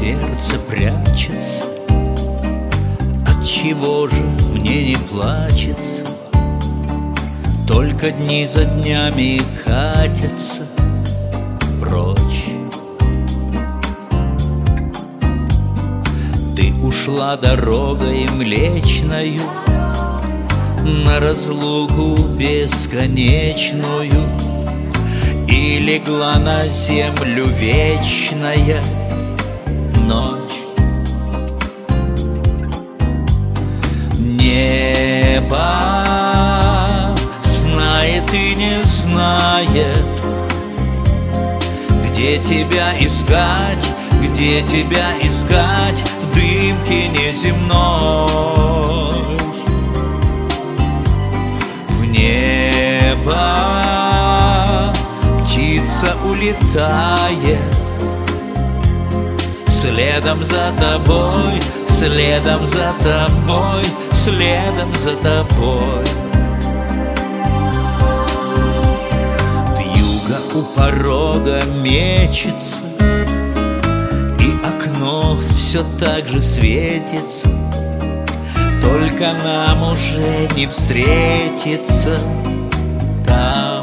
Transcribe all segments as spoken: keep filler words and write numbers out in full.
сердце прячется. Отчего же мне не плачется? Только дни за днями катятся прочь. Ты ушла дорогой млечною на разлуку бесконечную, и легла на землю вечная ночь. Небо знает и не знает, где тебя искать, где тебя искать в дымке неземной. В небо птица улетает, следом за тобой, следом за тобой, следом за тобой. Вьюга у порога мечется, и окно все так же светится, только нам уже не встретиться там.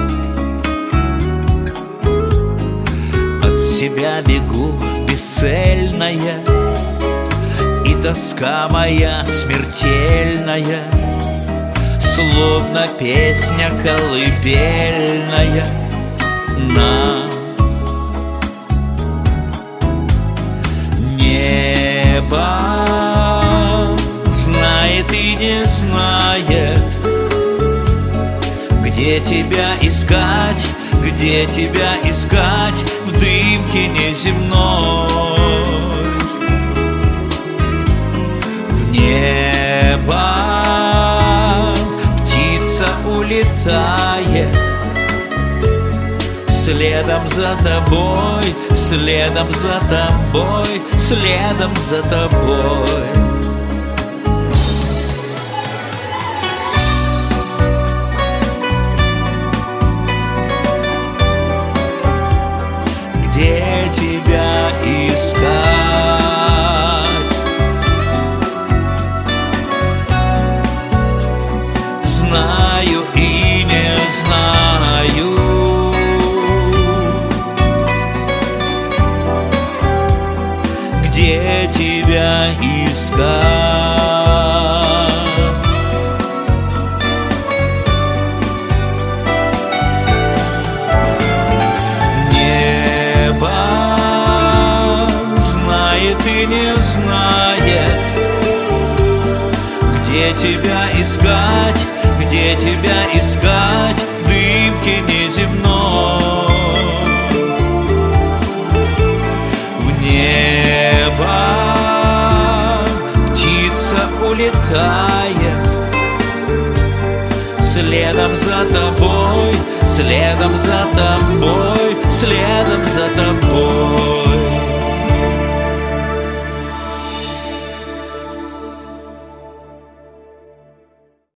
От себя бегу бесцельная, и тоска моя смертельная, словно песня колыбельная нам. Небо знает и не знает, где тебя искать, где тебя искать в дымке неземной. В небо птица улетает, следом за тобой, следом за тобой, следом за тобой. Где тебя искать? Знаю и не знаю. Где тебя искать? Небо знает и не знает, где тебя искать, где тебя искать в дымке неземной. В небо птица улетает, следом за тобой, следом за тобой, следом за тобой.